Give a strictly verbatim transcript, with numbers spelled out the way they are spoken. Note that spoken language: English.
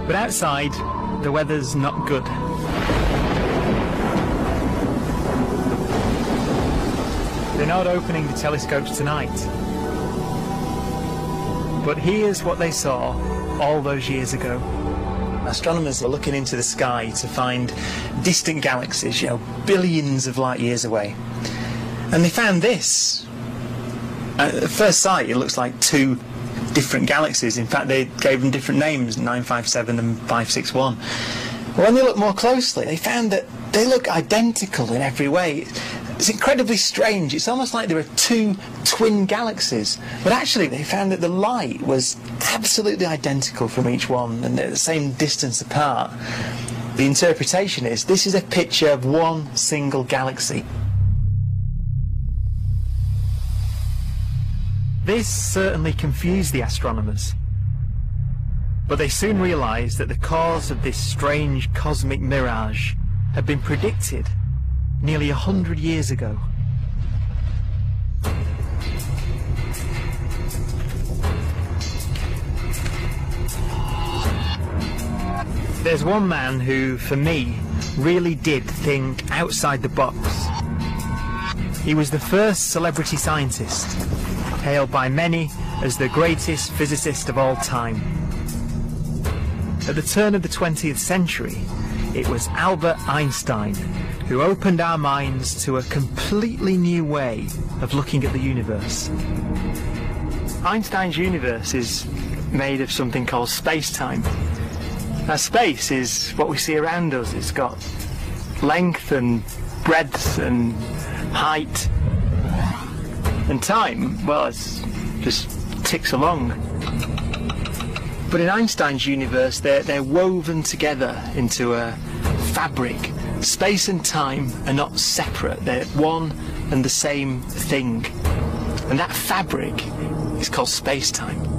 But outside, the weather's not good. They're not opening the telescopes tonight. But here's what they saw all those years ago. Astronomers are looking into the sky to find distant galaxies, you know, billions of light years away. And they found this. At first sight, it looks like two different galaxies. In fact, they gave them different names, nine five seven and five six one. But when they looked more closely, they found that they look identical in every way. It's incredibly strange. It's almost like there are two twin galaxies. But actually, they found that the light was absolutely identical from each one and they're the same distance apart. The interpretation is this is a picture of one single galaxy. This certainly confused the astronomers. But they soon realised that the cause of this strange cosmic mirage had been predicted nearly a hundred years ago. There's one man who, for me, really did think outside the box. He was the first celebrity scientist, hailed by many as the greatest physicist of all time. At the turn of the twentieth century, it was Albert Einstein who opened our minds to a completely new way of looking at the universe. Einstein's universe is made of something called space-time. Now, space is what we see around us. It's got length and breadth and height. And time, well, it just ticks along. But in Einstein's universe, they're, they're woven together into a fabric. Space and time are not separate. They're one and the same thing. And that fabric is called space-time.